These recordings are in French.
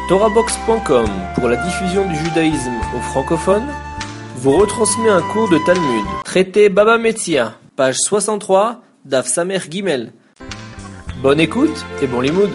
TorahBox.com, pour la diffusion du judaïsme aux francophones, vous retransmet un cours de Talmud. Traité Baba Metzia, page 63, Daf Samer Gimel. Bonne écoute et bon limoud.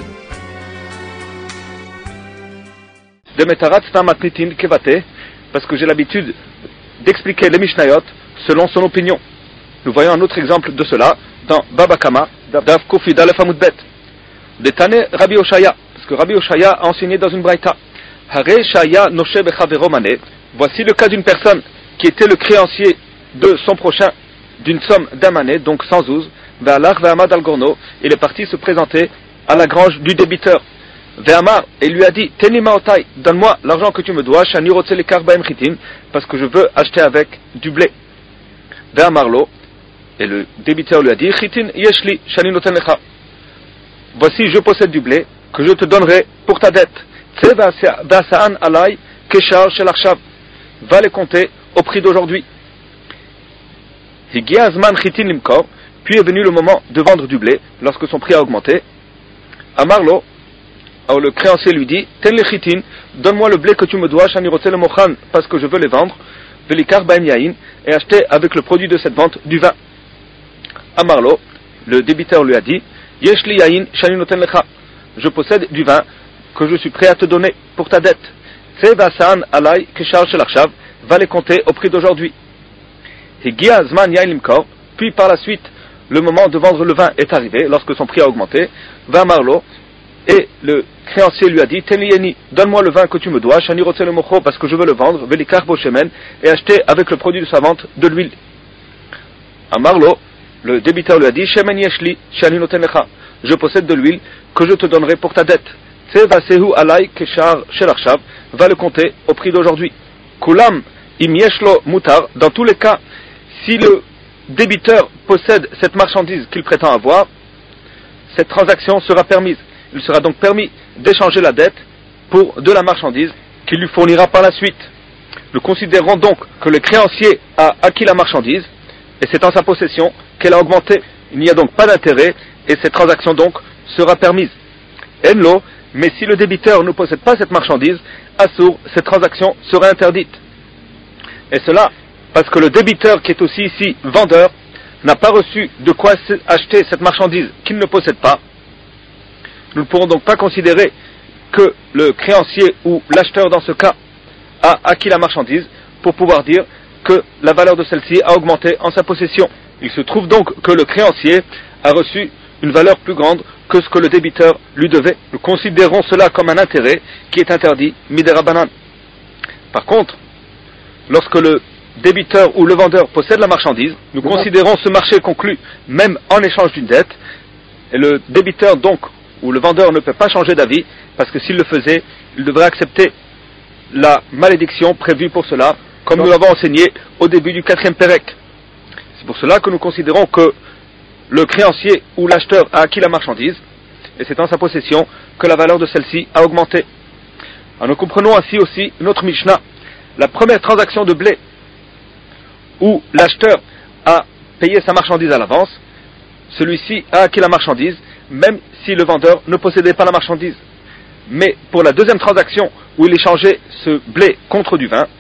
De Metarat Stam Matnitin Kevate, parce que j'ai l'habitude d'expliquer les Mishnayot selon son opinion. Nous voyons un autre exemple de cela dans Baba Kama, Daf Kofi Dalef Amud Bet. De Tane Rabbi Oshaya, parce que Rabbi Oshaya a enseigné dans une braïta. Hare Shaya Noshe Bechavero Mane. Voici le cas d'une personne qui était le créancier de son prochain d'une somme d'un mané, donc 112. Ve'alach ve'amad al gorno. Il est parti se présenter à la grange du débiteur. Ve'amar, et lui a dit, Teni maotai, donne-moi l'argent que tu me dois, shani rotze lekar ba'em chitin, parce que je veux acheter avec du blé. Ve'amarlo, et le débiteur lui a dit, chitin yeshli, shani noten lecha. Voici, je possède du blé que je te donnerai pour ta dette. Ve'asa'an alay keshar shel arshav. Va les compter au prix d'aujourd'hui. Higia azman chitin limkor. Puis est venu le moment de vendre du blé lorsque son prix a augmenté. Amarlo, alors le créancier lui dit, ten le chitin, donne-moi le blé que tu me dois, shani rotze le mochan, parce que je veux les vendre. Velikar ba'em yain, et acheter avec le produit de cette vente du vin. Amarlo, le débiteur lui a dit, Yeshli yain shani noten lecha. Je possède du vin que je suis prêt à te donner pour ta dette. Tsevasaan alay keshar shel arshav, va les compter au prix d'aujourd'hui. Higia zman yain limkor. Puis par la suite, le moment de vendre le vin est arrivé lorsque son prix a augmenté. Va marlo, et le créancier lui a dit, Tenieni, donne-moi le vin que tu me dois, shani rotze le mocho, parce que je veux le vendre, velikar bo shemen, et acheter avec le produit de sa vente de l'huile. Amarlo, le débiteur lui a dit, shemen yeshli, shani noten lecha. Je possède de l'huile que je te donnerai pour ta dette. Tsevasehu alay keshar shel arshav, va le compter au prix d'aujourd'hui. Kulam im yeshlo mutar, dans tous les cas, si le débiteur possède cette marchandise qu'il prétend avoir, cette transaction sera permise. Il sera donc permis d'échanger la dette pour de la marchandise qu'il lui fournira par la suite. Nous considérons donc que le créancier a acquis la marchandise et c'est en sa possession qu'elle a augmenté. Il n'y a donc pas d'intérêt et cette transaction donc sera permise. Enlo, mais si le débiteur ne possède pas cette marchandise, Assour, cette transaction sera interdite. Et cela parce que le débiteur qui est aussi ici vendeur n'a pas reçu de quoi acheter cette marchandise qu'il ne possède pas. Nous ne pourrons donc pas considérer que le créancier ou l'acheteur dans ce cas a acquis la marchandise pour pouvoir dire que la valeur de celle-ci a augmenté en sa possession. Il se trouve donc que le créancier a reçu une valeur plus grande que ce que le débiteur lui devait. Nous considérons cela comme un intérêt qui est interdit midera banan. Par contre, lorsque le débiteur ou le vendeur possède la marchandise, nous considérons ce marché conclu même en échange d'une dette, et le débiteur donc ou le vendeur ne peut pas changer d'avis, parce que s'il le faisait, il devrait accepter la malédiction prévue pour cela, comme nous l'avons enseigné au début du 4e Pérec. C'est pour cela que nous considérons que le créancier ou l'acheteur a acquis la marchandise, et c'est en sa possession que la valeur de celle-ci a augmenté. Alors nous comprenons ainsi aussi notre Mishnah. La première transaction de blé, où l'acheteur a payé sa marchandise à l'avance, celui-ci a acquis la marchandise, même si le vendeur ne possédait pas la marchandise. Mais pour la deuxième transaction, où il échangeait ce blé contre du vin,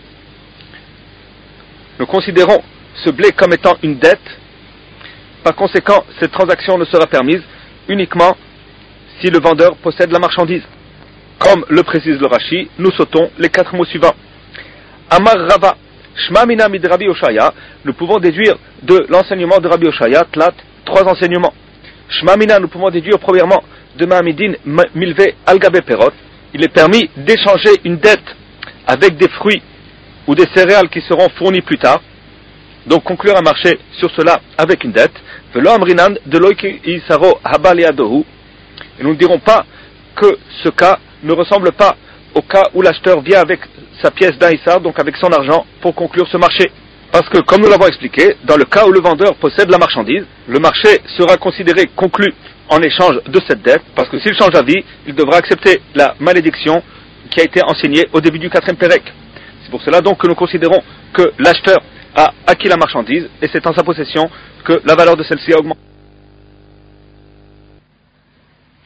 nous considérons ce blé comme étant une dette. Par conséquent, cette transaction ne sera permise uniquement si le vendeur possède la marchandise. Comme le précise le Rashi, nous sautons les 4 mots suivants. Amar Rava, Shma mina mid Rabbi Oshaya, nous pouvons déduire de l'enseignement de Rabbi Oshaya, Tlat, 3 enseignements. Shma mina, nous pouvons déduire premièrement de Ma'amidin milve al-gabe perot. Il est permis d'échanger une dette avec des fruits ou des céréales qui seront fournis plus tard. Donc conclure un marché sur cela avec une dette. Velo amrinan de loiki isaro habaliadohu. Et nous ne dirons pas que ce cas ne ressemble pas au cas où l'acheteur vient avec sa pièce d'un issar, donc avec son argent, pour conclure ce marché. Parce que, comme nous l'avons expliqué, dans le cas où le vendeur possède la marchandise, le marché sera considéré conclu en échange de cette dette, parce que s'il change d'avis, il devra accepter la malédiction qui a été enseignée au début du 4e Pérec. C'est pour cela donc que nous considérons que l'acheteur a acquis la marchandise, et c'est en sa possession que la valeur de celle-ci a augmenté.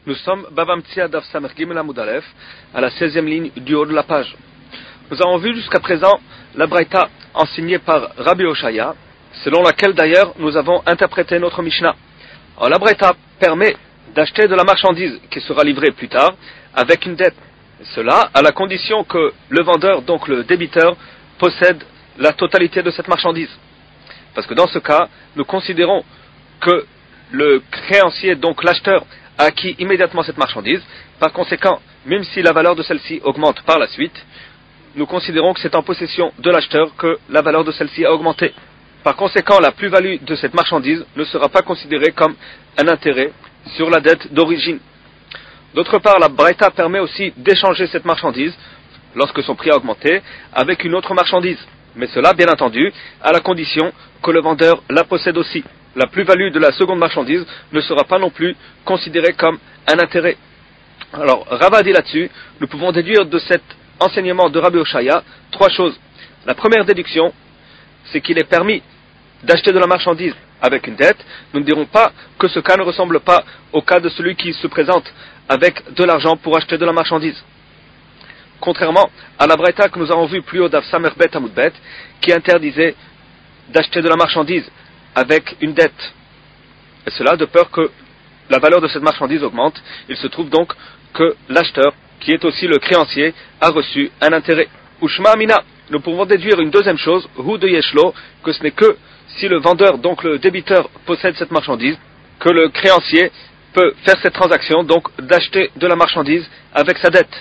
Nous sommes Bava Metzia Daf Samer Gimel Amud Aleph, à la 16e ligne du haut de la page. Nous avons vu jusqu'à présent la Braïta enseignée par Rabbi Oshaya, selon laquelle d'ailleurs nous avons interprété notre Mishnah. Alors la Braïta permet d'acheter de la marchandise qui sera livrée plus tard avec une dette. Cela à la condition que le vendeur, donc le débiteur, possède la totalité de cette marchandise. Parce que dans ce cas, nous considérons que le créancier, donc l'acheteur, a acquis immédiatement cette marchandise. Par conséquent, même si la valeur de celle-ci augmente par la suite, nous considérons que c'est en possession de l'acheteur que la valeur de celle-ci a augmenté. Par conséquent, la plus-value de cette marchandise ne sera pas considérée comme un intérêt sur la dette d'origine. D'autre part, la Braïta permet aussi d'échanger cette marchandise, lorsque son prix a augmenté, avec une autre marchandise. Mais cela, bien entendu, à la condition que le vendeur la possède aussi. La plus-value de la seconde marchandise ne sera pas non plus considérée comme un intérêt. Alors, Rava dit là-dessus, nous pouvons déduire de cet enseignement de Rabbi Oshaya trois choses. La première déduction, c'est qu'il est permis d'acheter de la marchandise avec une dette. Nous ne dirons pas que ce cas ne ressemble pas au cas de celui qui se présente avec de l'argent pour acheter de la marchandise. Contrairement à la Braïta que nous avons vue plus haut d'Av Samer Bet Amud Bet, qui interdisait d'acheter de la marchandise avec une dette. Et cela de peur que la valeur de cette marchandise augmente. Il se trouve donc que l'acheteur, qui est aussi le créancier, a reçu un intérêt. Ushma Amina, nous pouvons déduire une deuxième chose, Hu de Yeshlo, que ce n'est que si le vendeur, donc le débiteur, possède cette marchandise, que le créancier peut faire cette transaction, donc d'acheter de la marchandise avec sa dette.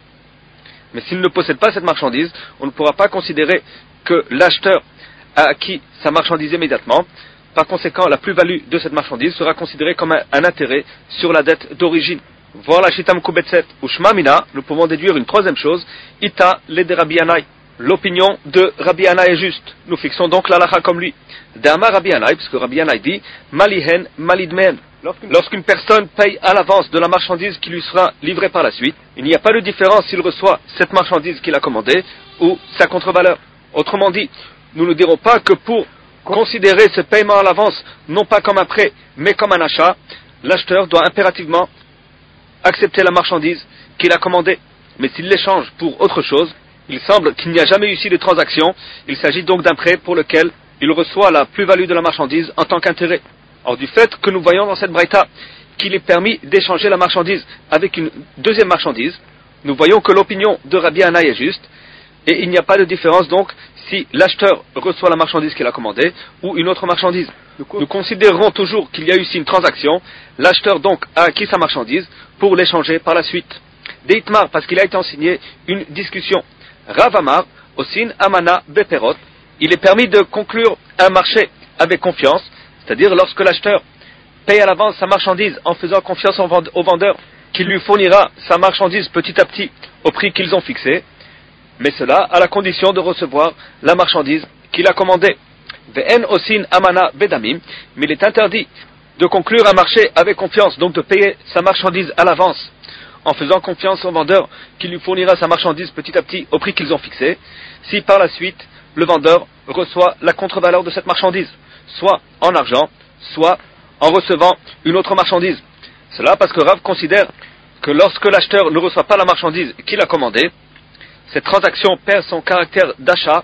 Mais s'il ne possède pas cette marchandise, on ne pourra pas considérer que l'acheteur a acquis sa marchandise immédiatement. Par conséquent, la plus-value de cette marchandise sera considérée comme un intérêt sur la dette d'origine. Voir la Shitam Kubetset ou Shmamina, nous pouvons déduire une troisième chose, Ita le de Rabbi Yannai. L'opinion de Rabbi Yannai est juste. Nous fixons donc l'alacha comme lui. D'Ama Rabbi Yannai, puisque Rabbi Yannai dit, Malihen, Malidmen. Lorsqu'une personne paye à l'avance de la marchandise qui lui sera livrée par la suite, il n'y a pas de différence s'il reçoit cette marchandise qu'il a commandée ou sa contre-valeur. Autrement dit, nous ne dirons pas que pour considérer ce paiement à l'avance, non pas comme un prêt, mais comme un achat, l'acheteur doit impérativement accepter la marchandise qu'il a commandée. Mais s'il l'échange pour autre chose, il semble qu'il n'y a jamais eu ici de transaction. Il s'agit donc d'un prêt pour lequel il reçoit la plus-value de la marchandise en tant qu'intérêt. Or, du fait que nous voyons dans cette braïta qu'il est permis d'échanger la marchandise avec une deuxième marchandise, nous voyons que l'opinion de Rabbi Yannai est juste, et il n'y a pas de différence donc si l'acheteur reçoit la marchandise qu'il a commandée ou une autre marchandise. Nous considérerons toujours qu'il y a eu ici une transaction, l'acheteur donc a acquis sa marchandise pour l'échanger par la suite. Deitmar, parce qu'il a été enseigné une discussion. Rav Amar, Osin Amana Beperot, il est permis de conclure un marché avec confiance, c'est-à-dire lorsque l'acheteur paye à l'avance sa marchandise en faisant confiance au vendeur qui lui fournira sa marchandise petit à petit au prix qu'ils ont fixé, mais cela à la condition de recevoir la marchandise qu'il a commandée. Ve'en osin amana bedamim, mais il est interdit de conclure un marché avec confiance, donc de payer sa marchandise à l'avance en faisant confiance au vendeur qui lui fournira sa marchandise petit à petit au prix qu'ils ont fixé, si par la suite le vendeur reçoit la contre-valeur de cette marchandise, soit en argent, soit en recevant une autre marchandise. Cela parce que Rav considère que lorsque l'acheteur ne reçoit pas la marchandise qu'il a commandée, cette transaction perd son caractère d'achat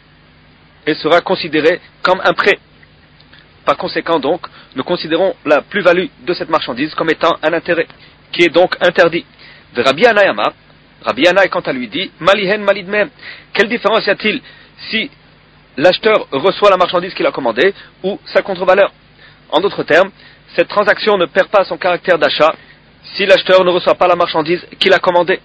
et sera considérée comme un prêt. Par conséquent donc, nous considérons la plus-value de cette marchandise comme étant un intérêt, qui est donc interdit. De Rabbi Yannai Amar, Rabbi Yannai quant à lui dit, Malihen Malidmem, quelle différence y a-t-il si l'acheteur reçoit la marchandise qu'il a commandée ou sa contre-valeur? En d'autres termes, cette transaction ne perd pas son caractère d'achat si l'acheteur ne reçoit pas la marchandise qu'il a commandée.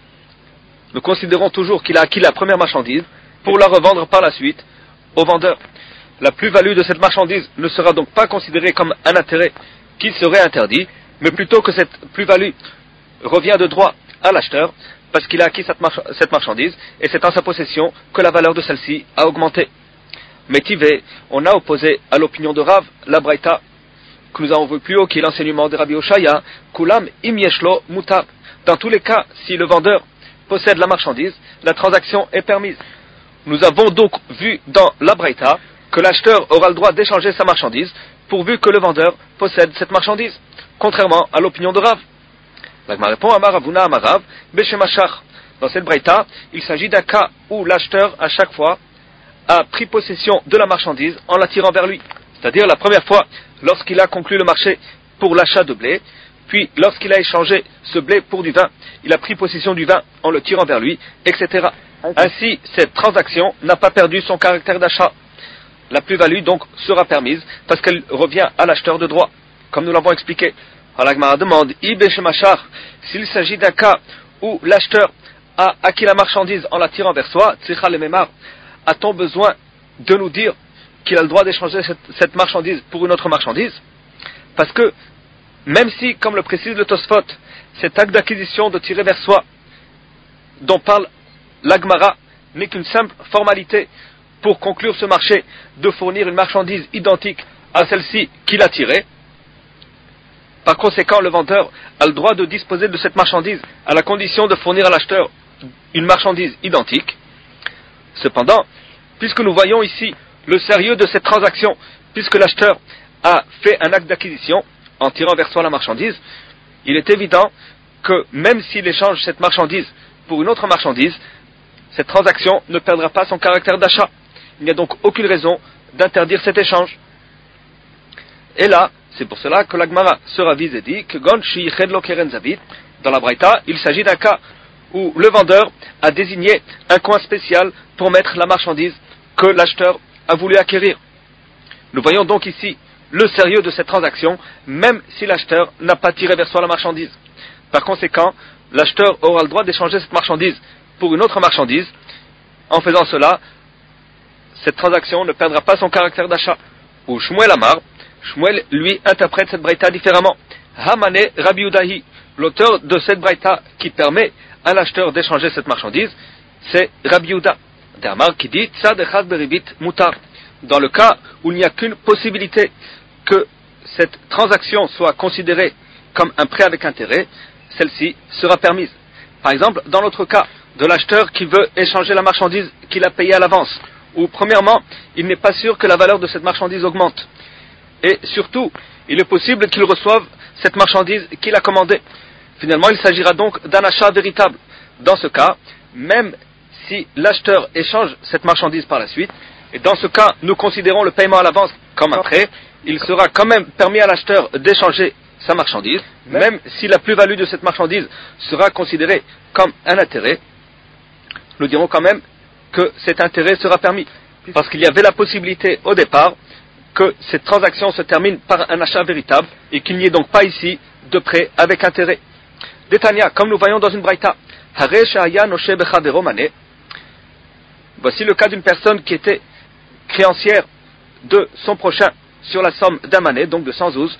Nous considérons toujours qu'il a acquis la première marchandise pour la revendre par la suite au vendeur. La plus-value de cette marchandise ne sera donc pas considérée comme un intérêt qui serait interdit, mais plutôt que cette plus-value revient de droit à l'acheteur parce qu'il a acquis cette marchandise et c'est en sa possession que la valeur de celle-ci a augmenté. Mais Tivé, on a opposé à l'opinion de Rav la Braïta que nous avons vu plus haut, qui est l'enseignement de Rabbi Oshaya, Kulam im yeshlo mutar. Dans tous les cas, si le vendeur possède la marchandise, la transaction est permise. Nous avons donc vu dans la Braïta que l'acheteur aura le droit d'échanger sa marchandise pourvu que le vendeur possède cette marchandise, contrairement à l'opinion de Rav. L'Agma répond Amar Avuna Amarav Beshemashach. Dans cette braïta, il s'agit d'un cas où l'acheteur, à chaque fois, a pris possession de la marchandise en la tirant vers lui. C'est-à-dire la première fois, lorsqu'il a conclu le marché pour l'achat de blé, puis lorsqu'il a échangé ce blé pour du vin, il a pris possession du vin en le tirant vers lui, etc. Ainsi, cette transaction n'a pas perdu son caractère d'achat. La plus-value donc sera permise parce qu'elle revient à l'acheteur de droit, comme nous l'avons expliqué. Alors l'Agmara demande, s'il s'agit d'un cas où l'acheteur a acquis la marchandise en la tirant vers soi, a-t-on besoin de nous dire qu'il a le droit d'échanger cette marchandise pour une autre marchandise? Parce que, même si, comme le précise le Tosfot, cet acte d'acquisition de tirer vers soi, dont parle l'Agmara, n'est qu'une simple formalité pour conclure ce marché, de fournir une marchandise identique à celle-ci qu'il a tirée. Par conséquent, le vendeur a le droit de disposer de cette marchandise à la condition de fournir à l'acheteur une marchandise identique. Cependant, puisque nous voyons ici le sérieux de cette transaction, puisque l'acheteur a fait un acte d'acquisition en tirant vers soi la marchandise, il est évident que même s'il échange cette marchandise pour une autre marchandise, cette transaction ne perdra pas son caractère d'achat. Il n'y a donc aucune raison d'interdire cet échange. Et là, c'est pour cela que l'Agmara se ravise et dit que dans la Braïta, il s'agit d'un cas où le vendeur a désigné un coin spécial pour mettre la marchandise que l'acheteur a voulu acquérir. Nous voyons donc ici le sérieux de cette transaction, même si l'acheteur n'a pas tiré vers soi la marchandise. Par conséquent, l'acheteur aura le droit d'échanger cette marchandise pour une autre marchandise. En faisant cela, cette transaction ne perdra pas son caractère d'achat. Ou Shmuel Amar, Shmuel lui interprète cette braïta différemment. Hamane Rabbi Udahi, l'auteur de cette braïta qui permet à l'acheteur d'échanger cette marchandise, c'est Rabbi Uda. D'Amar qui dit Tzad echad beribit mutar. Dans le cas où il n'y a qu'une possibilité que cette transaction soit considérée comme un prêt avec intérêt, celle-ci sera permise. Par exemple, dans l'autre cas, de l'acheteur qui veut échanger la marchandise qu'il a payée à l'avance, où premièrement, il n'est pas sûr que la valeur de cette marchandise augmente. Et surtout, il est possible qu'il reçoive cette marchandise qu'il a commandée. Finalement, il s'agira donc d'un achat véritable. Dans ce cas, même si l'acheteur échange cette marchandise par la suite, et dans ce cas, nous considérons le paiement à l'avance comme un prêt, il sera quand même permis à l'acheteur d'échanger sa marchandise, même si la plus-value de cette marchandise sera considérée comme un intérêt. Nous dirons quand même que cet intérêt sera permis, parce qu'il y avait la possibilité au départ que cette transaction se termine par un achat véritable et qu'il n'y ait donc pas ici de prêt avec intérêt. Détania, comme nous voyons dans une braïta, voici le cas d'une personne qui était créancière de son prochain sur la somme d'un mané, donc de 112,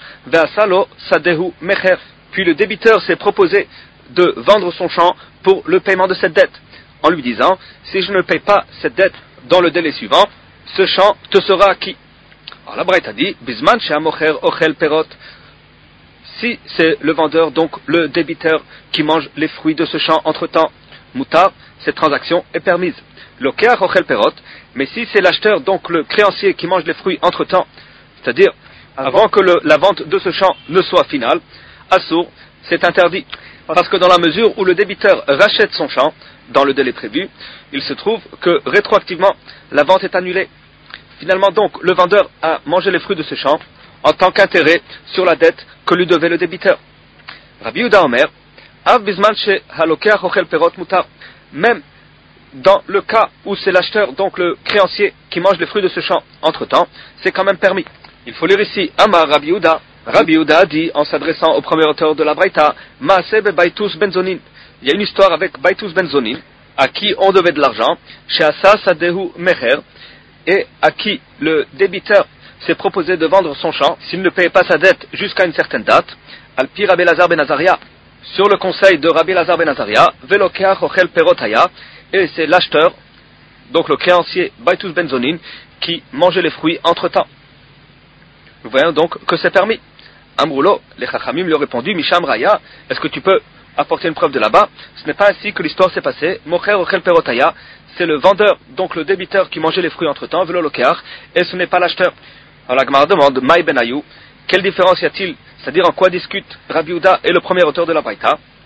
puis le débiteur s'est proposé de vendre son champ pour le paiement de cette dette, en lui disant, si je ne paye pas cette dette dans le délai suivant, ce champ te sera acquis. Alors la Braïta dit, Bisman she'amocher ochel perot, si c'est le vendeur, donc le débiteur, qui mange les fruits de ce champ entre-temps, mutar, cette transaction est permise. Lokeach ochel perot, mais si c'est l'acheteur, donc le créancier, qui mange les fruits entre-temps, c'est-à-dire avant que la vente de ce champ ne soit finale, assour, c'est interdit. Parce que dans la mesure où le débiteur rachète son champ, dans le délai prévu, il se trouve que rétroactivement, la vente est annulée. Finalement donc, le vendeur a mangé les fruits de ce champ en tant qu'intérêt sur la dette que lui devait le débiteur. Rabbi Yehuda Omer, Av bisman she halokeach ochel perot mutar. Même dans le cas où c'est l'acheteur, donc le créancier, qui mange les fruits de ce champ entre-temps, c'est quand même permis. Il faut lire ici, Amar Rabbi Yehuda. Rabbi Yehuda a dit, en s'adressant au premier auteur de la Braïta, Maaseh be Baitus ben Zonin. Il y a une histoire avec Baitus ben Zonin, à qui on devait de l'argent, chez Asa Sadehu Mecher, et à qui le débiteur s'est proposé de vendre son champ s'il ne payait pas sa dette jusqu'à une certaine date, Al-Pi Rabbi Lazar ben Azaria, sur le conseil de Rabbi Lazar ben Azaria, Velokeach ochel perotaya, et c'est l'acheteur, donc le créancier Baitus ben Zonin, qui mangeait les fruits entre-temps. Nous voyons donc que c'est permis. Amroulo, les Chachamim lui ont répondu, Misham Raya, est-ce que tu peux apporter une preuve de là-bas? Ce n'est pas ainsi que l'histoire s'est passée. Mocher ochel perotaya, c'est le vendeur, donc le débiteur qui mangeait les fruits entre-temps, velo lokeach, et ce n'est pas l'acheteur. Alors la Gemara demande, Maï ben Ayou, quelle différence y a-t-il? C'est-à-dire en quoi discutent Rabbi Yehuda et le premier auteur de la Braïta?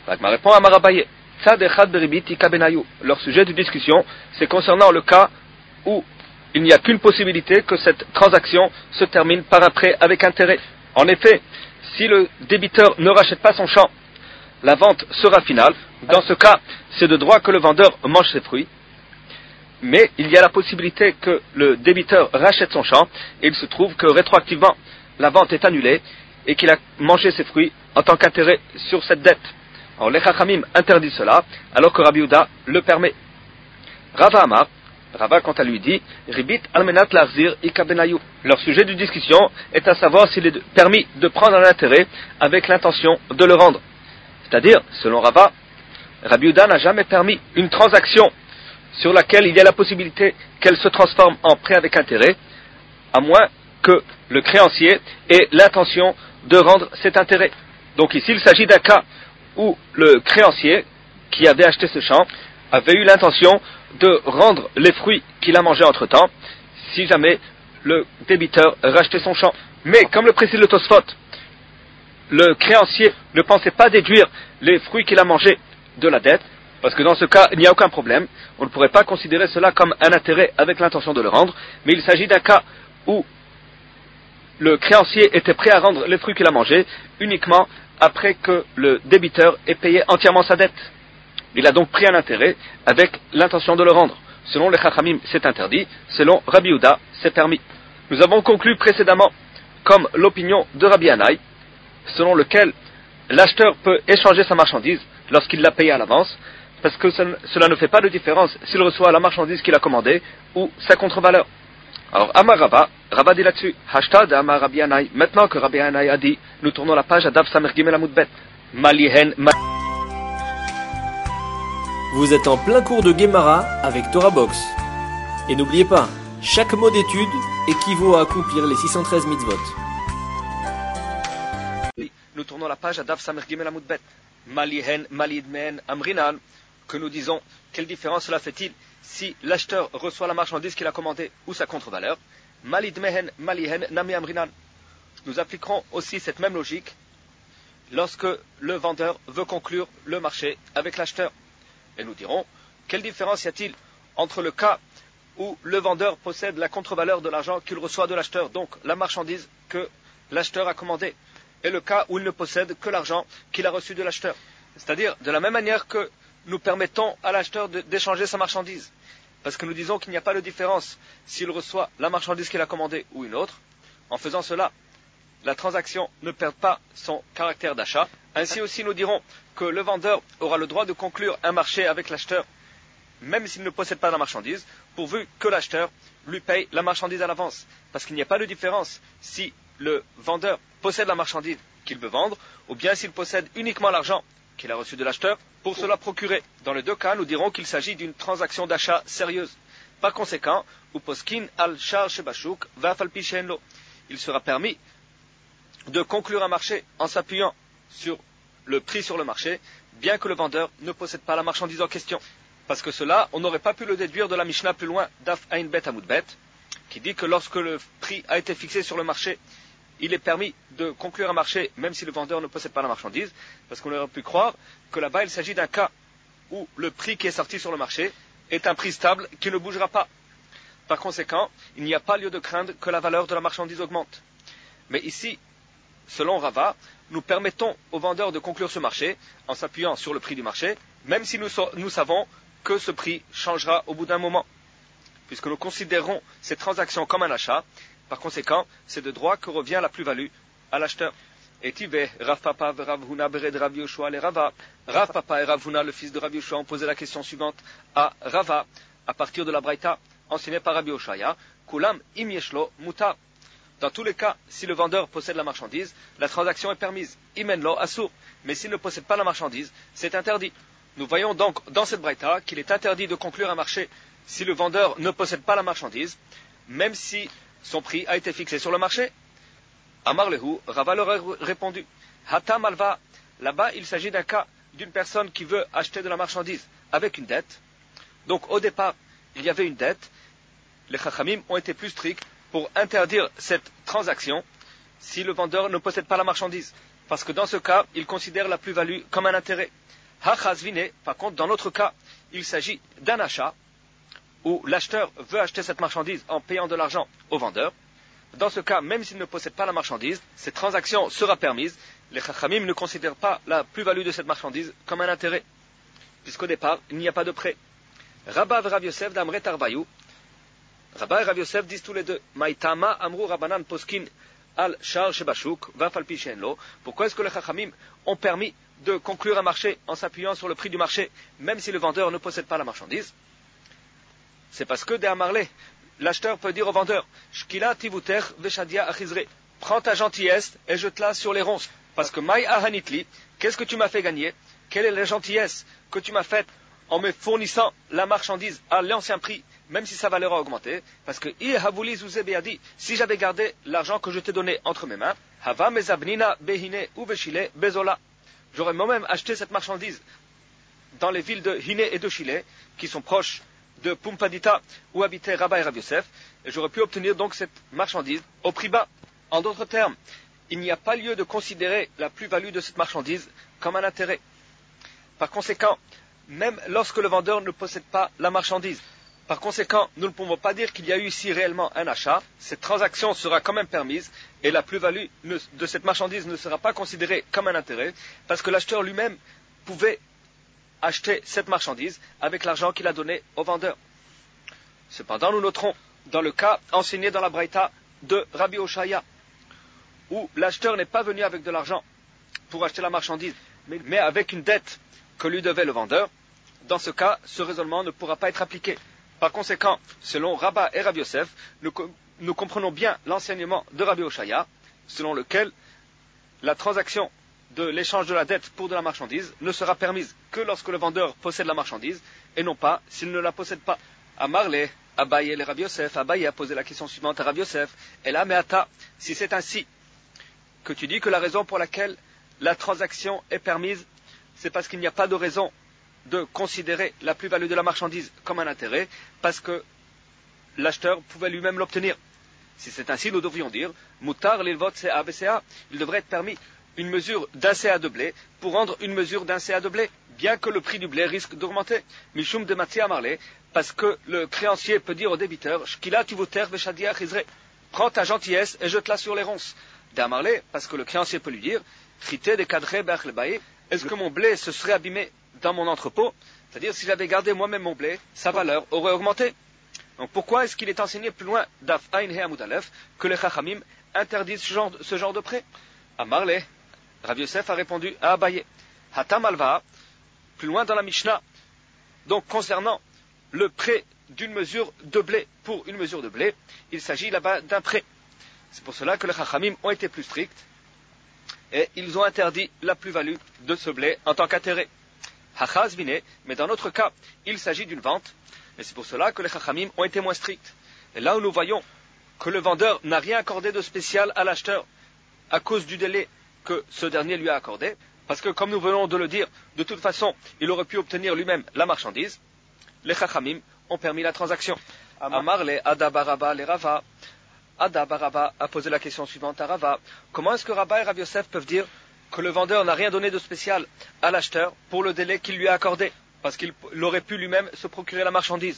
L'Agma répond à Marabaye. Tzad echad beribit ika benayu. Leur sujet de discussion, c'est concernant le cas où il n'y a qu'une possibilité que cette transaction se termine par un prêt avec intérêt. En effet, si le débiteur ne rachète pas son champ, la vente sera finale. Dans ce cas, c'est de droit que le vendeur mange ses fruits. Mais il y a la possibilité que le débiteur rachète son champ et il se trouve que rétroactivement, la vente est annulée et qu'il a mangé ses fruits en tant qu'intérêt sur cette dette. Alors les Chachamim interdisent cela, alors que Rabbi Yehuda le permet. Rava Amar, Rava quant à lui dit, Ribit almenat larzir ika benayu. Leur sujet de discussion est à savoir s'il est permis de prendre un intérêt avec l'intention de le rendre. C'est-à-dire, selon Rava, Rabbi Yehuda n'a jamais permis une transaction sur laquelle il y a la possibilité qu'elle se transforme en prêt avec intérêt, à moins que le créancier ait l'intention de rendre cet intérêt. Donc ici, il s'agit d'un cas où le créancier qui avait acheté ce champ avait eu l'intention de rendre les fruits qu'il a mangés entre-temps, si jamais le débiteur rachetait son champ. Mais comme le précise le Tosfot, le créancier ne pensait pas déduire les fruits qu'il a mangés de la dette, parce que dans ce cas, il n'y a aucun problème. On ne pourrait pas considérer cela comme un intérêt avec l'intention de le rendre, mais il s'agit d'un cas où le créancier était prêt à rendre les fruits qu'il a mangés uniquement après que le débiteur ait payé entièrement sa dette. Il a donc pris un intérêt avec l'intention de le rendre. Selon les Chachamim, c'est interdit. Selon Rabbi Yehuda, c'est permis. Nous avons conclu précédemment, comme l'opinion de Rabbi Yannai, selon lequel l'acheteur peut échanger sa marchandise lorsqu'il l'a payée à l'avance, parce que cela ne fait pas de différence s'il reçoit la marchandise qu'il a commandée ou sa contre-valeur. Alors, Amar Rava dit là-dessus, Hashtad Amar Rabbi Yannai, maintenant que Rabbi Yannai a dit, nous tournons la page à Daf Samer Gimel Amud Bet. Malihen. Vous êtes en plein cours de Gemara avec Torah Box. Et n'oubliez pas, chaque mot d'étude équivaut à accomplir les 613 mitzvot. Nous tournons la page à Daf Samer Gimel Amud Bet. Malihen, Malidmen, Amrinan, que nous disons, quelle différence cela fait-il si l'acheteur reçoit la marchandise qu'il a commandée ou sa contre-valeur? Malidmehen, Malihen, Nami Amrinan. Nous appliquerons aussi cette même logique lorsque le vendeur veut conclure le marché avec l'acheteur. Et nous dirons, quelle différence y a-t-il entre le cas où le vendeur possède la contre-valeur de l'argent qu'il reçoit de l'acheteur, donc la marchandise que l'acheteur a commandée, et le cas où il ne possède que l'argent qu'il a reçu de l'acheteur. C'est-à-dire, de la même manière que nous permettons à l'acheteur d'échanger sa marchandise, parce que nous disons qu'il n'y a pas de différence s'il reçoit la marchandise qu'il a commandée ou une autre. En faisant cela, la transaction ne perd pas son caractère d'achat. Ainsi aussi, nous dirons que le vendeur aura le droit de conclure un marché avec l'acheteur, même s'il ne possède pas la marchandise, pourvu que l'acheteur lui paye la marchandise à l'avance. Parce qu'il n'y a pas de différence si le vendeur possède la marchandise qu'il veut vendre, ou bien s'il possède uniquement l'argent qu'il a reçu de l'acheteur pour se la procurer. Dans les deux cas, nous dirons qu'il s'agit d'une transaction d'achat sérieuse. Par conséquent, uposkin al shar shebashuk va'afal pi she'en lo. Il sera permis de conclure un marché en s'appuyant sur le prix sur le marché, bien que le vendeur ne possède pas la marchandise en question. Parce que cela, on n'aurait pas pu le déduire de la Mishnah plus loin, Daf Ain Bet Amud Bet, qui dit que lorsque le prix a été fixé sur le marché, il est permis de conclure un marché même si le vendeur ne possède pas la marchandise, parce qu'on aurait pu croire que là-bas il s'agit d'un cas où le prix qui est sorti sur le marché est un prix stable qui ne bougera pas. Par conséquent, il n'y a pas lieu de craindre que la valeur de la marchandise augmente. Mais ici, selon Rava, nous permettons au vendeur de conclure ce marché en s'appuyant sur le prix du marché, même si nous savons que ce prix changera au bout d'un moment, puisque nous considérons cette transaction comme un achat. Par conséquent, c'est de droit que revient la plus-value à l'acheteur. Et Tibé, Rav Papa et Rav Huna bered Rav Yoshua les Rava. Rav Papa et Rav Huna, le fils de Rav Yoshua, ont posé la question suivante à Rava, à partir de la Braïta, enseignée par Rav Yoshua, Kulam im yeshlo mutar. Dans tous les cas, si le vendeur possède la marchandise, la transaction est permise. Imenlo asur. Mais s'il ne possède pas la marchandise, c'est interdit. Nous voyons donc dans cette Braïta qu'il est interdit de conclure un marché si le vendeur ne possède pas la marchandise, même si son prix a été fixé sur le marché. Amar lehu, Rava leur a répondu, Hatam alva, là-bas il s'agit d'un cas d'une personne qui veut acheter de la marchandise avec une dette. Donc au départ, il y avait une dette. Les Chachamim ont été plus stricts pour interdire cette transaction si le vendeur ne possède pas la marchandise. Parce que dans ce cas, il considère la plus-value comme un intérêt. Hachazvine, par contre, dans notre cas, il s'agit d'un achat où l'acheteur veut acheter cette marchandise en payant de l'argent au vendeur. Dans ce cas, même s'il ne possède pas la marchandise, cette transaction sera permise. Les Chachamim ne considèrent pas la plus-value de cette marchandise comme un intérêt, puisqu'au départ, il n'y a pas de prêt. Rabba et Rav Yosef d'Amre Tarbayou. Rabba et Rav Yosef disent tous les deux, Maïtama Amru Rabbanan Poskin al Shar Shebashuk, Vafalpi Shenlo. Pourquoi est-ce que les Chachamim ont permis de conclure un marché en s'appuyant sur le prix du marché, même si le vendeur ne possède pas la marchandise? C'est parce que d'Amarle, l'acheteur peut dire au vendeur, Shkila tivuter veshadia achizre. Prends ta gentillesse et jette-la sur les ronces. Parce que Maï ahanitli, qu'est-ce que tu m'as fait gagner? Quelle est la gentillesse que tu m'as faite en me fournissant la marchandise à l'ancien prix, même si sa valeur a augmenté? Parce que si j'avais gardé l'argent que je t'ai donné entre mes mains, Hava mezabnina behine ou veshile bezola. J'aurais moi-même acheté cette marchandise dans les villes de Hine et de Chile, qui sont proches de Pumpadita, où habitaient Rabba et Rav Yosef, et j'aurais pu obtenir donc cette marchandise au prix bas. En d'autres termes, il n'y a pas lieu de considérer la plus-value de cette marchandise comme un intérêt. Par conséquent, même lorsque le vendeur ne possède pas la marchandise, par conséquent, nous ne pouvons pas dire qu'il y a eu ici réellement un achat. Cette transaction sera quand même permise et la plus-value de cette marchandise ne sera pas considérée comme un intérêt, parce que l'acheteur lui-même pouvait acheter cette marchandise avec l'argent qu'il a donné au vendeur. Cependant, nous noterons dans le cas enseigné dans la Braïta de Rabbi Oshaya, où l'acheteur n'est pas venu avec de l'argent pour acheter la marchandise, mais avec une dette que lui devait le vendeur. Dans ce cas, ce raisonnement ne pourra pas être appliqué. Par conséquent, selon Rabba et Rav Yosef, nous comprenons bien l'enseignement de Rabbi Oshaya, selon lequel la transaction de l'échange de la dette pour de la marchandise ne sera permise que lorsque le vendeur possède la marchandise, et non pas s'il ne la possède pas. Amarle, Abaye et Rav Yosef, Abaye a posé la question suivante à Rav Yosef, et là, mais Ata, si c'est ainsi que tu dis que la raison pour laquelle la transaction est permise, c'est parce qu'il n'y a pas de raison de considérer la plus-value de la marchandise comme un intérêt, parce que l'acheteur pouvait lui-même l'obtenir. Si c'est ainsi, nous devrions dire, Moutar l'ilvot CA BCA, il devrait être permis une mesure d'un CA de blé pour rendre une mesure d'un CA de blé, bien que le prix du blé risque d'augmenter. Mishum de Matia Marley, parce que le créancier peut dire au débiteur, Shkila tivuter veshadia chizre, prends ta gentillesse et jette-la sur les ronces. D'Amarlé, parce que le créancier peut lui dire, Chité de kadre bach le baye, est-ce que mon blé se serait abîmé dans mon entrepôt? C'est-à-dire, si j'avais gardé moi-même mon blé, sa valeur aurait augmenté. Donc pourquoi est-ce qu'il est enseigné plus loin d'Af Ain He Amud Aleph que les Chachamim interdisent ce genre de prêt? Amarlé, Rav Yosef a répondu à Abaye, Hatam Alva, plus loin dans la Mishnah, donc concernant le prêt d'une mesure de blé pour une mesure de blé, il s'agit là-bas d'un prêt. C'est pour cela que les Chachamim ont été plus stricts et ils ont interdit la plus-value de ce blé en tant qu'intérêt. Hachaz vine, mais dans notre cas, il s'agit d'une vente, et c'est pour cela que les Chachamim ont été moins stricts. Et là où nous voyons que le vendeur n'a rien accordé de spécial à l'acheteur à cause du délai que ce dernier lui a accordé, parce que comme nous venons de le dire, de toute façon, il aurait pu obtenir lui-même la marchandise, les Chachamim ont permis la transaction. Amar le Adabaraba le Rava. Adabaraba a posé la question suivante à Rava. Comment est-ce que Rabba et Rav Yosef peuvent dire que le vendeur n'a rien donné de spécial à l'acheteur pour le délai qu'il lui a accordé, parce qu'il aurait pu lui-même se procurer la marchandise?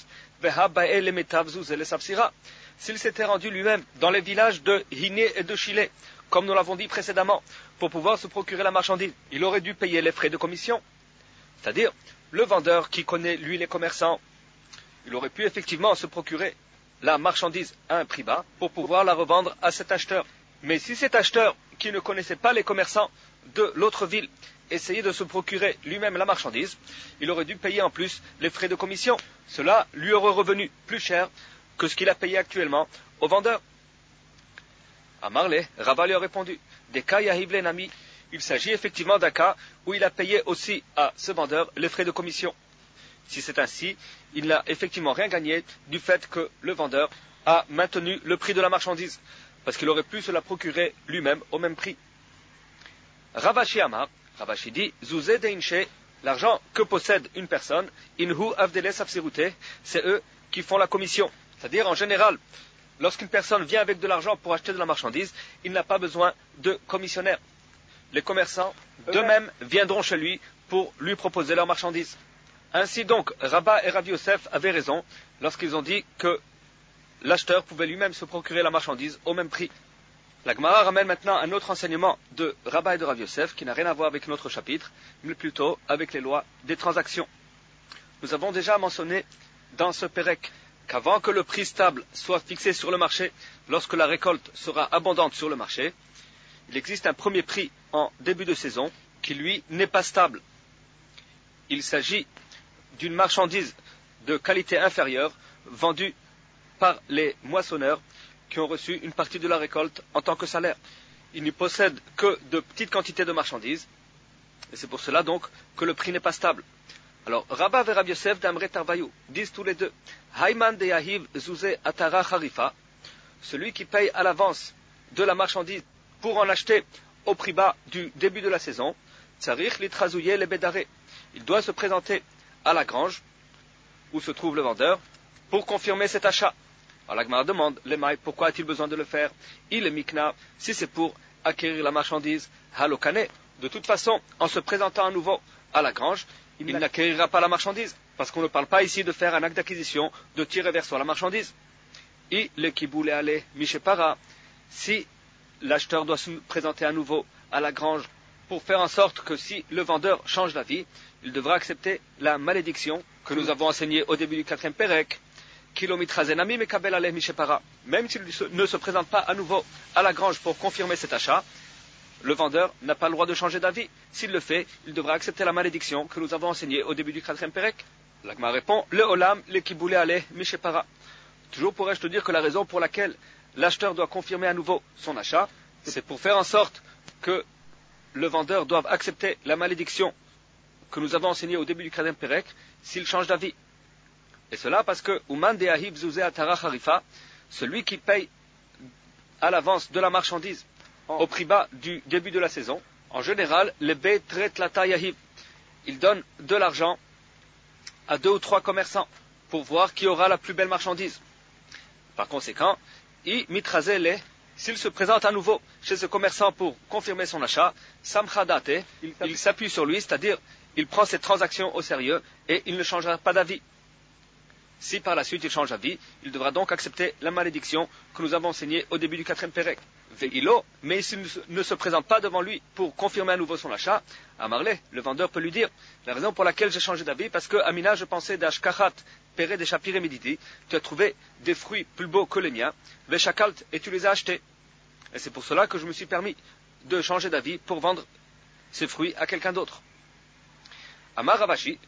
S'il s'était rendu lui-même dans les villages de Hine et de Chile, comme nous l'avons dit précédemment, pour pouvoir se procurer la marchandise, il aurait dû payer les frais de commission. C'est-à-dire, le vendeur qui connaît, lui, les commerçants, il aurait pu effectivement se procurer la marchandise à un prix bas pour pouvoir la revendre à cet acheteur. Mais si cet acheteur, qui ne connaissait pas les commerçants de l'autre ville, essayait de se procurer lui-même la marchandise, il aurait dû payer en plus les frais de commission. Cela lui aurait revenu plus cher que ce qu'il a payé actuellement au vendeur. Amarle, Rava lui a répondu, des cas yahible nami, il s'agit effectivement d'un cas où il a payé aussi à ce vendeur les frais de commission. Si c'est ainsi, il n'a effectivement rien gagné du fait que le vendeur a maintenu le prix de la marchandise, parce qu'il aurait pu se la procurer lui-même au même prix. Ravashi Amar, Ravashi dit, Zouze deinche, l'argent que possède une personne, inhu avdele safsirute, c'est eux qui font la commission. C'est-à-dire, en général, lorsqu'une personne vient avec de l'argent pour acheter de la marchandise, il n'a pas besoin de commissionnaire. Les commerçants, d'eux-mêmes, viendront chez lui pour lui proposer leurs marchandises. Ainsi donc, Rabba et Rav Yosef avaient raison lorsqu'ils ont dit que l'acheteur pouvait lui-même se procurer la marchandise au même prix. La Gemara ramène maintenant un autre enseignement de Rabba et de Rav Yosef qui n'a rien à voir avec notre chapitre, mais plutôt avec les lois des transactions. Nous avons déjà mentionné dans ce Pérec qu'avant que le prix stable soit fixé sur le marché, lorsque la récolte sera abondante sur le marché, il existe un premier prix en début de saison qui lui n'est pas stable. Il s'agit d'une marchandise de qualité inférieure vendue par les moissonneurs qui ont reçu une partie de la récolte en tant que salaire. Ils ne possèdent que de petites quantités de marchandises et c'est pour cela donc que le prix n'est pas stable. Alors, Rabba et Rav Yosef d'Amre Tarvayou disent tous les deux Hayman de Yahiv Zouze Atara Harifa, celui qui paye à l'avance de la marchandise pour en acheter au prix bas du début de la saison, Tsarich Litrazouye le Bedare, il doit se présenter à la grange où se trouve le vendeur pour confirmer cet achat. Alors la Gemara demande, l'Emaï, pourquoi a-t-il besoin de le faire? Il est Mikna, si c'est pour acquérir la marchandise, Halokane. De toute façon, en se présentant à nouveau à la grange, il n'acquérira pas la marchandise, parce qu'on ne parle pas ici de faire un acte d'acquisition, de tirer vers soi la marchandise. Et le kiboule ale mishepara, si l'acheteur doit se présenter à nouveau à la grange pour faire en sorte que si le vendeur change d'avis, il devra accepter la malédiction que nous avons enseignée au début du 4e Pérec, même s'il ne se présente pas à nouveau à la grange pour confirmer cet achat, le vendeur n'a pas le droit de changer d'avis. S'il le fait, il devra accepter la malédiction que nous avons enseignée au début du 4e Pérec. L'Agma répond, le olam, le kiboule ale, mishepara. Toujours pourrais-je te dire que la raison pour laquelle l'acheteur doit confirmer à nouveau son achat, c'est pour faire en sorte que le vendeur doive accepter la malédiction que nous avons enseignée au début du 4e Pérec s'il change d'avis. Et cela parce que Uman de Yahiv Zouze Atara Harifa, celui qui paye à l'avance de la marchandise au prix bas du début de la saison, en général, le Betret Lata Yahiv, il donne de l'argent à 2 ou 3 commerçants pour voir qui aura la plus belle marchandise. Par conséquent, Mitrazele, s'il se présente à nouveau chez ce commerçant pour confirmer son achat, Samchadate, il s'appuie sur lui, c'est-à-dire il prend cette transaction au sérieux et il ne changera pas d'avis. Si par la suite il change d'avis, il devra donc accepter la malédiction que nous avons enseignée au début du 4e Pérec. Ve'ilo, mais s'il ne se présente pas devant lui pour confirmer à nouveau son achat, Amarle, le vendeur peut lui dire, la raison pour laquelle j'ai changé d'avis, parce que Amina, je pensais d'Ashkachat, Péré des Shapir et Mediti, tu as trouvé des fruits plus beaux que les miens, Veshakalt, et tu les as achetés. Et c'est pour cela que je me suis permis de changer d'avis pour vendre ces fruits à quelqu'un d'autre. Amar Ravashi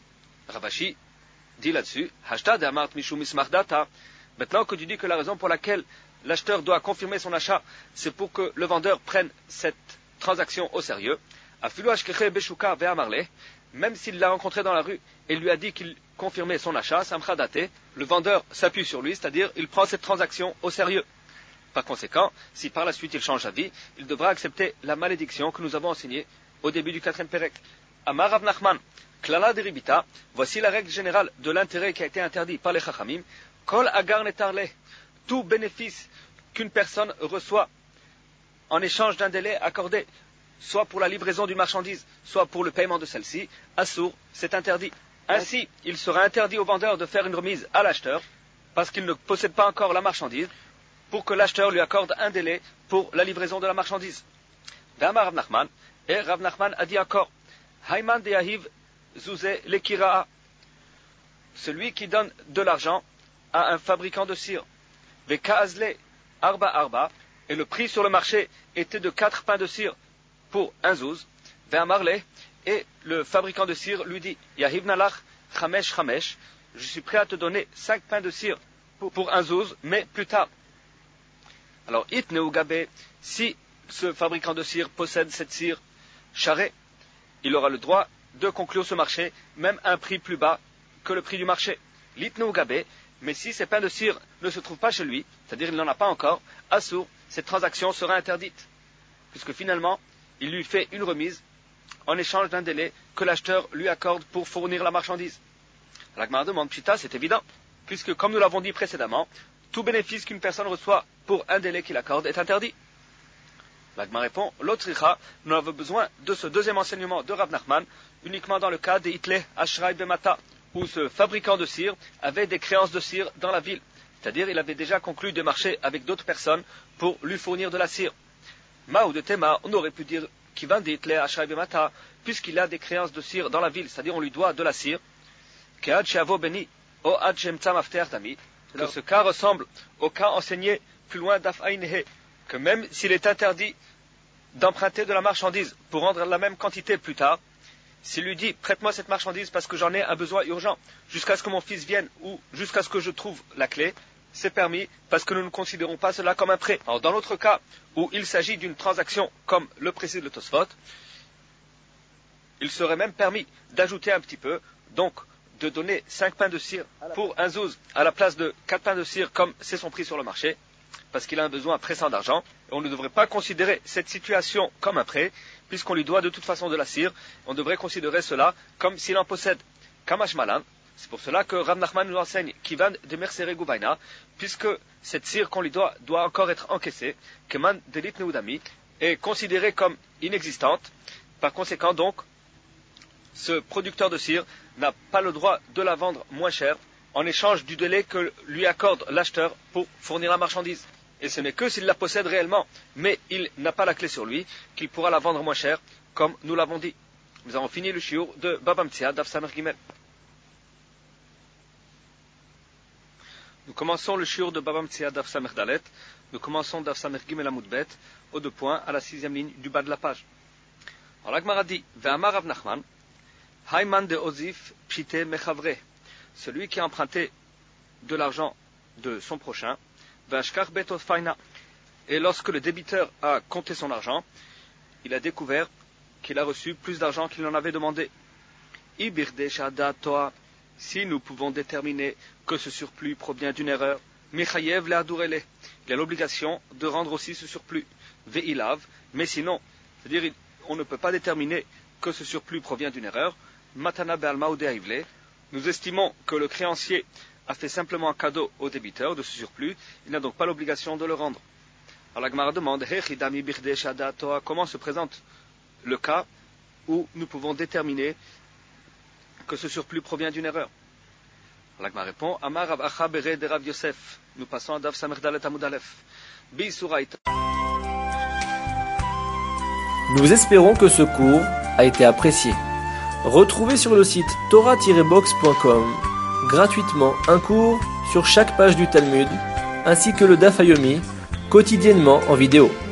dit là-dessus, Hashtad Amart Mishum Ismach Data. Maintenant que tu dis que la raison pour laquelle l'acheteur doit confirmer son achat, c'est pour que le vendeur prenne cette transaction au sérieux. Afilu Ashkeche Beshuka Ve'amarle, même s'il l'a rencontré dans la rue et lui a dit qu'il confirmait son achat, Samchadate, le vendeur s'appuie sur lui, c'est-à-dire il prend cette transaction au sérieux. Par conséquent, si par la suite il change d'avis, il devra accepter la malédiction que nous avons enseignée au début du 4e Pérec. Amar Rav Nachman, Klala deribita, voici la règle générale de l'intérêt qui a été interdit par les Chachamim. Kol agar netarle, tout bénéfice qu'une personne reçoit en échange d'un délai accordé, soit pour la livraison d'une marchandise, soit pour le paiement de celle-ci, assour, c'est interdit. Ainsi, il sera interdit au vendeur de faire une remise à l'acheteur, parce qu'il ne possède pas encore la marchandise, pour que l'acheteur lui accorde un délai pour la livraison de la marchandise. D'Amar Rav Nachman, et Rav Nachman a dit encore, Hayman de Yahiv Zouze Lekira'a, celui qui donne de l'argent à un fabricant de cire, Vekaazle Arba, et le prix sur le marché était de 4 pains de cire pour un zouz, Ve'amarle, et le fabricant de cire lui dit, Yahiv Nalach Chamesh, je suis prêt à te donner 5 pains de cire pour un zouz, mais plus tard. Alors, Itneugabe, si ce fabricant de cire possède cette cire charrée, il aura le droit de conclure ce marché, même à un prix plus bas que le prix du marché. L'itneugabe, mais si ces pains de cire ne se trouvent pas chez lui, c'est-à-dire il n'en a pas encore, assour, cette transaction sera interdite, puisque finalement, il lui fait une remise en échange d'un délai que l'acheteur lui accorde pour fournir la marchandise. La Gemara demande, Pshita, c'est évident, puisque comme nous l'avons dit précédemment, tout bénéfice qu'une personne reçoit pour un délai qu'il accorde est interdit. L'Agma répond, l'Otricha, nous avons besoin de ce deuxième enseignement de Rav Nachman uniquement dans le cas des Hitleh Ashray Bemata, où ce fabricant de cire avait des créances de cire dans la ville. C'est-à-dire, il avait déjà conclu des marchés avec d'autres personnes pour lui fournir de la cire. Ma ou de Tema, on aurait pu dire qu'il vend des Hitleh Ashray Bemata, puisqu'il a des créances de cire dans la ville, c'est-à-dire on lui doit de la cire. Que ce cas ressemble au cas enseigné plus loin d'Af Aïnehe, que même s'il est interdit d'emprunter de la marchandise pour rendre la même quantité plus tard, s'il lui dit prête-moi cette marchandise parce que j'en ai un besoin urgent, jusqu'à ce que mon fils vienne ou jusqu'à ce que je trouve la clé, c'est permis parce que nous ne considérons pas cela comme un prêt. Alors dans l'autre cas où il s'agit d'une transaction comme le précise le Tosfot, il serait même permis d'ajouter un petit peu, donc de donner 5 pains de cire pour un zouz à la place de 4 pains de cire comme c'est son prix sur le marché, parce qu'il a un besoin pressant d'argent. Et on ne devrait pas considérer cette situation comme un prêt, puisqu'on lui doit de toute façon de la cire. On devrait considérer cela comme s'il en possède. Kamash Malan, c'est pour cela que Rav Nachman nous enseigne Kivan de Mercere Goubaina, puisque cette cire qu'on lui doit encore être encaissée, Keman Delit Neudami, est considérée comme inexistante. Par conséquent donc, ce producteur de cire n'a pas le droit de la vendre moins cher en échange du délai que lui accorde l'acheteur pour fournir la marchandise. Et ce n'est que s'il la possède réellement, mais il n'a pas la clé sur lui, qu'il pourra la vendre moins cher, comme nous l'avons dit. Nous avons fini le shiur de Baba Metzia d'Af Samer Gimel. Nous commençons le shiur de Baba Metzia d'Af Samer Dalet. Nous commençons d'Af Samer Gimel Amud Bet, au 2 points, à la 6e ligne du bas de la page. Alors l'Agmara dit, Ve'amar Rav Nachman, Hayman de Ozif Pshite Mechavre, celui qui a emprunté de l'argent de son prochain, Vashkar Beto Faina, et lorsque le débiteur a compté son argent, il a découvert qu'il a reçu plus d'argent qu'il en avait demandé. Ibirde Shada Toa, si nous pouvons déterminer que ce surplus provient d'une erreur, Michayev Le'adurele, il a l'obligation de rendre aussi ce surplus. Ve'ilav, mais sinon, c'est-à-dire on ne peut pas déterminer que ce surplus provient d'une erreur. Matana Be'alma ou De'aivle, nous estimons que le créancier a fait simplement un cadeau au débiteur de ce surplus, il n'a donc pas l'obligation de le rendre. Alors la Gemara demande, comment se présente le cas où nous pouvons déterminer que ce surplus provient d'une erreur? Alors la Gemara répond, Amar Rav Acha Bere de Rav Yosef. Nous passons à Daf Samer Dalet Amud Aleph. Bi Suraita. Nous espérons que ce cours a été apprécié. Retrouvez sur le site torah-box.com gratuitement un cours sur chaque page du Talmud, ainsi que le Daf Yomi, quotidiennement en vidéo.